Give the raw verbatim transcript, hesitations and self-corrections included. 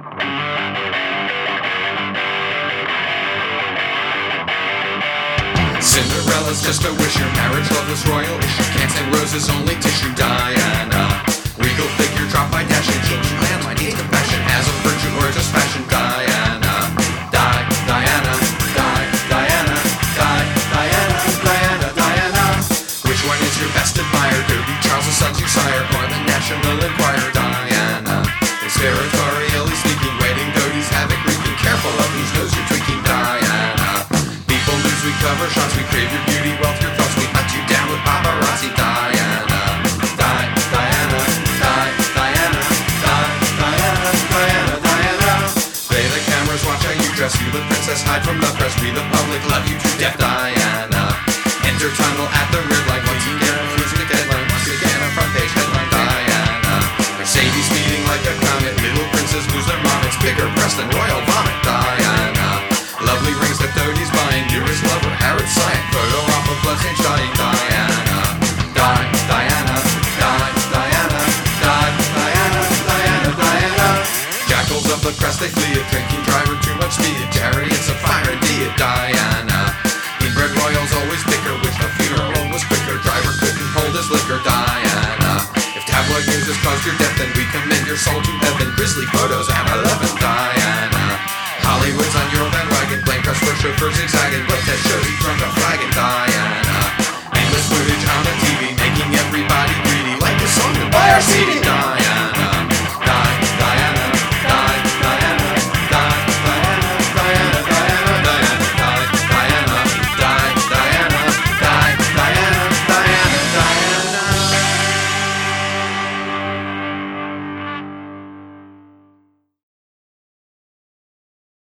Cinderella's just a wish, your marriage love was royal issue. Can't stand roses, only tissue. Diana, regal figure dropped by dashing. Changing landline, hate the fashion, has a virtue or just fashion. Diana, Di, Diana, Di, Diana, Di, Diana, Diana, Diana. Which one is your best admired? Dirty Charles' son's your sire, or the National Enquirer? Diana, is territorially sneaking, wedding doties, havoc wreaking. Careful of whose nose you're tweaking. Diana, people lose, we cover shots, we crave your beauty, wealth, your thoughts, we hunt you down with paparazzi. Diana, Di, Diana, Di, Diana, Di, Diana, Diana, Diana. Play the cameras, watch how you dress, you the princess, hide from the press, we the public love you to death. Diana, enter tunnel at the red light, once again a cruising deadline, once again a front page headline. Diana, Mercedes speeding like a comet, little princess lose their mom, it's bigger press than royal vomit. Diana, lovely rings that Doty's buying, dearest lover, Harrod Science, photo off of bloodstained dying. Diana, Di, Diana, Di, Diana, Di, Diana, Diana, Diana. Jackals of the crest they flee, a drinking driver, too much speed, chariots of fire indeed. Diana, inbred royals always bicker, wish the funeral home was quicker, driver couldn't hold his liquor. Diana, if tabloid news has caused your death, then we commend your soul to heaven, grisly photos at eleven. Diana, Hollywood's on your bandwagon, blame press for chauffeurs zigzagging, blood test shows you drunk on flagging. Diana, endless footage on the T V, making everybody greedy, like a song to buy our C D.